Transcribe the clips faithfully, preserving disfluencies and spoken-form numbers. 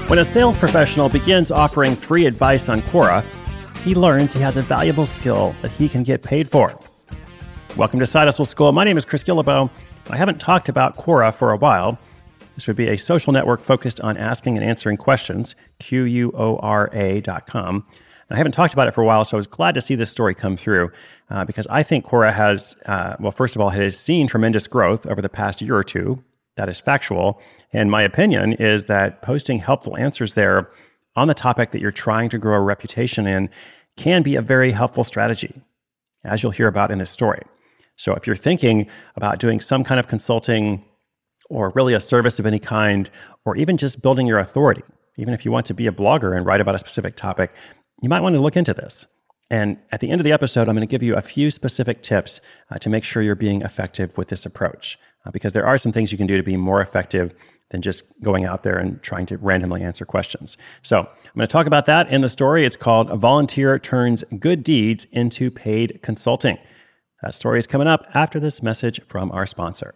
When a sales professional begins offering free advice on Quora, he learns he has a valuable skill that he can get paid for. Welcome to Side Hustle School. My name is Chris Guillebeau. I haven't talked about Quora for a while. This would be a social network focused on asking and answering questions, Q U O R A dot com. I haven't talked about it for a while, so I was glad to see this story come through uh, because I think Quora has, uh, well, first of all, it has seen tremendous growth over the past year or two. That is factual. And my opinion is that posting helpful answers there on the topic that you're trying to grow a reputation in can be a very helpful strategy, as you'll hear about in this story. So if you're thinking about doing some kind of consulting or really a service of any kind, or even just building your authority, even if you want to be a blogger and write about a specific topic, you might want to look into this. And at the end of the episode, I'm going to give you a few specific tips uh, to make sure you're being effective with this approach, uh, because there are some things you can do to be more effective than just going out there and trying to randomly answer questions. So I'm going to talk about that in the story. It's called "A Volunteer Turns Good Deeds into Paid Consulting." That story is coming up after this message from our sponsor.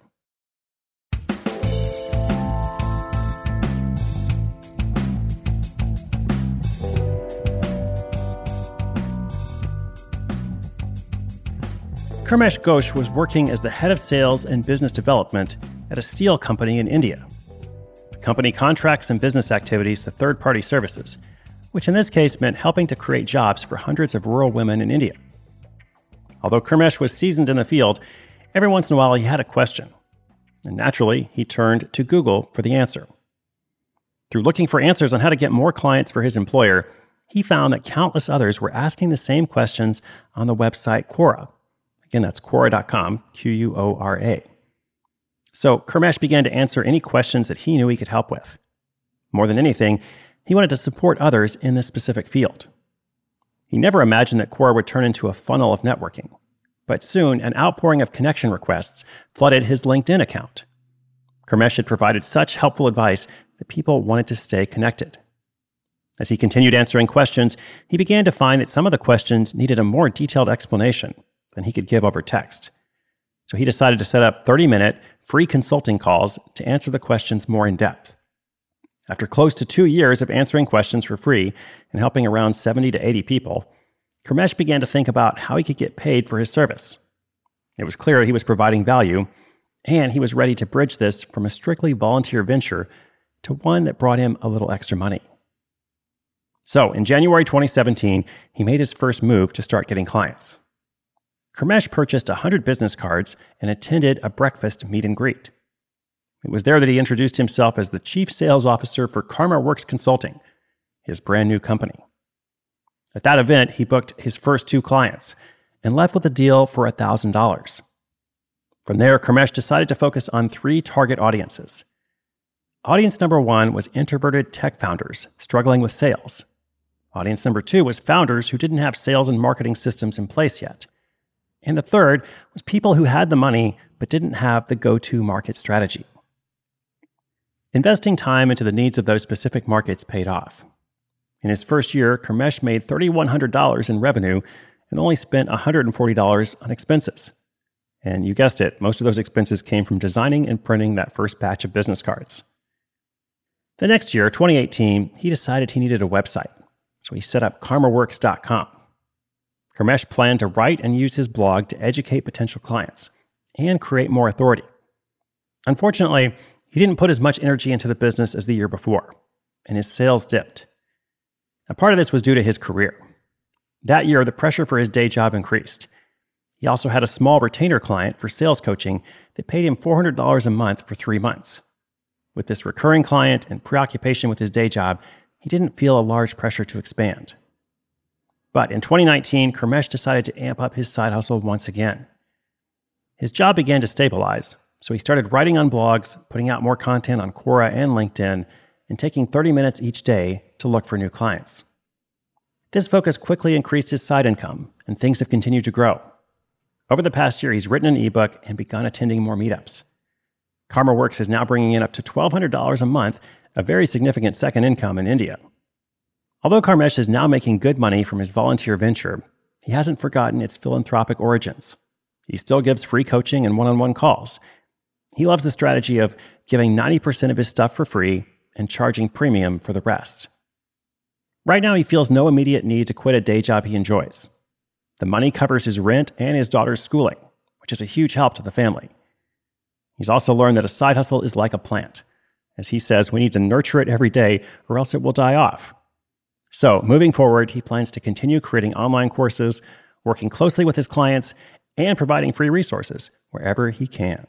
Karmesh Ghosh was working as the head of sales and business development at a steel company in India. The company contracts and business activities to third-party services, which in this case meant helping to create jobs for hundreds of rural women in India. Although Karmesh was seasoned in the field, every once in a while he had a question, and naturally he turned to Google for the answer. Through looking for answers on how to get more clients for his employer, he found that countless others were asking the same questions on the website Quora. Again, that's Quora dot com, Q U O R A. So Karmesh began to answer any questions that he knew he could help with. More than anything, he wanted to support others in this specific field. He never imagined that Quora would turn into a funnel of networking, but soon an outpouring of connection requests flooded his LinkedIn account. Karmesh had provided such helpful advice that people wanted to stay connected. As he continued answering questions, he began to find that some of the questions needed a more detailed explanation than he could give over text. So he decided to set up thirty-minute free consulting calls to answer the questions more in depth. After close to two years of answering questions for free and helping around seventy to eighty people, Karmesh began to think about how he could get paid for his service. It was clear he was providing value, and he was ready to bridge this from a strictly volunteer venture to one that brought him a little extra money. So in January twenty seventeen, he made his first move to start getting clients. Karmesh purchased one hundred business cards and attended a breakfast meet and greet. It was there that he introduced himself as the chief sales officer for KarmaWorks Consulting, his brand new company. At that event, he booked his first two clients and left with a deal for one thousand dollars. From there, Karmesh decided to focus on three target audiences. Audience number one was introverted tech founders struggling with sales. Audience number two was founders who didn't have sales and marketing systems in place yet. And the third was people who had the money but didn't have the go-to market strategy. Investing time into the needs of those specific markets paid off. In his first year, Karmesh made three thousand one hundred dollars in revenue and only spent one hundred forty dollars on expenses. And you guessed it, most of those expenses came from designing and printing that first batch of business cards. The next year, twenty eighteen, he decided he needed a website, so he set up Karma Works dot com. Karmesh planned to write and use his blog to educate potential clients and create more authority. Unfortunately, he didn't put as much energy into the business as the year before, and his sales dipped. A part of this was due to his career. That year, the pressure for his day job increased. He also had a small retainer client for sales coaching that paid him four hundred dollars a month for three months. With this recurring client and preoccupation with his day job, he didn't feel a large pressure to expand. But in twenty nineteen, Karmesh decided to amp up his side hustle once again. His job began to stabilize, so he started writing on blogs, putting out more content on Quora and LinkedIn, and taking thirty minutes each day to look for new clients. This focus quickly increased his side income, and things have continued to grow. Over the past year, he's written an ebook and begun attending more meetups. KarmaWorks is now bringing in up to twelve hundred dollars a month, a very significant second income in India. Although Karmesh is now making good money from his volunteer venture, he hasn't forgotten its philanthropic origins. He still gives free coaching and one-on-one calls. He loves the strategy of giving ninety percent of his stuff for free and charging premium for the rest. Right now, he feels no immediate need to quit a day job he enjoys. The money covers his rent and his daughter's schooling, which is a huge help to the family. He's also learned that a side hustle is like a plant. As he says, we need to nurture it every day or else it will die off. So, moving forward, he plans to continue creating online courses, working closely with his clients, and providing free resources wherever he can.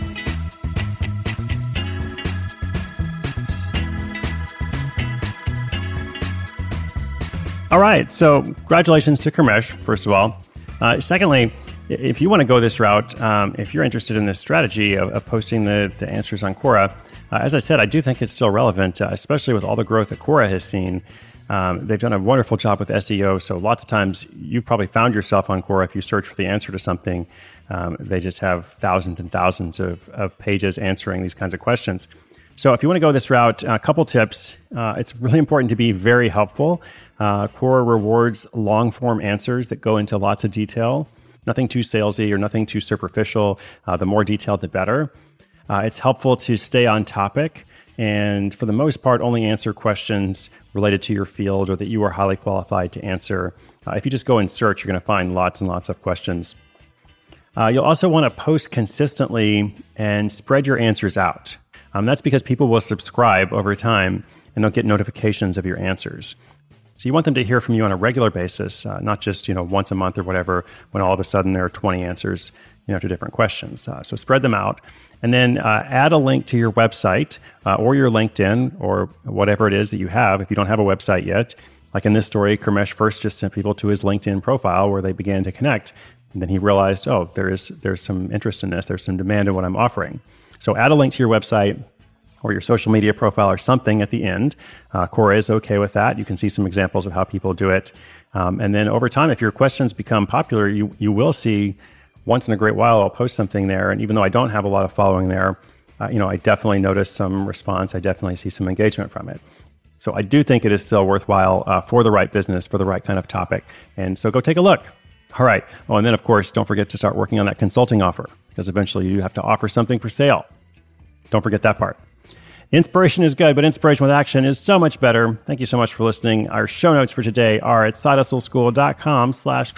All right, so congratulations to Karmesh, first of all. Uh, secondly, if you want to go this route, um, if you're interested in this strategy of, of posting the, the answers on Quora, uh, as I said, I do think it's still relevant, uh, especially with all the growth that Quora has seen. Um, they've done a wonderful job with S E O, so lots of times you've probably found yourself on Quora if you search for the answer to something. Um, they just have thousands and thousands of, of pages answering these kinds of questions. So if you want to go this route, a couple tips. Uh, it's really important to be very helpful. Uh, Quora rewards long-form answers that go into lots of detail. Nothing too salesy or nothing too superficial. Uh, the more detailed, the better. Uh, it's helpful to stay on topic and, for the most part, only answer questions related to your field or that you are highly qualified to answer. Uh, if you just go and search, you're going to find lots and lots of questions. Uh, you'll also want to post consistently and spread your answers out. Um, that's because people will subscribe over time and they'll get notifications of your answers. So you want them to hear from you on a regular basis, uh, not just, you know, once a month or whatever, when all of a sudden there are twenty answers, you know, to different questions. Uh, so spread them out, and then uh, add a link to your website uh, or your LinkedIn or whatever it is that you have. If you don't have a website yet, like in this story, Karmesh first just sent people to his LinkedIn profile where they began to connect, and then he realized, oh, there is there's some interest in this, there's some demand in what I'm offering. So add a link to your website or your social media profile or something at the end. Uh, Quora is okay with that. You can see some examples of how people do it. Um, and then over time, if your questions become popular, you you will see once in a great while, I'll post something there. And even though I don't have a lot of following there, uh, you know, I definitely notice some response. I definitely see some engagement from it. So I do think it is still worthwhile uh, for the right business, for the right kind of topic. And so go take a look. All right. Oh, and then, of course, don't forget to start working on that consulting offer, because eventually you have to offer something for sale. Don't forget that part. Inspiration is good, but inspiration with action is so much better. Thank you so much for listening. Our show notes for today are at sidehustleschool.com slash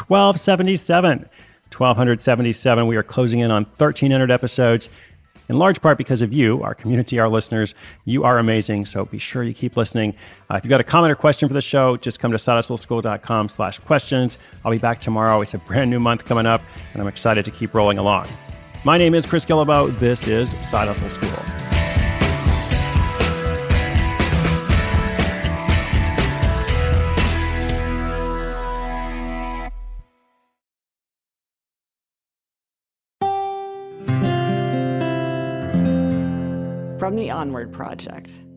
1277. twelve seventy-seven. We are closing in on thirteen hundred episodes, in large part because of you, our community, our listeners. You are amazing, so be sure you keep listening. Uh, if you've got a comment or question for the show, just come to sidehustleschool.com slash questions. I'll be back tomorrow. It's a brand new month coming up, and I'm excited to keep rolling along. My name is Chris Guillebeau. This is Side Hustle School. From the Onward Project.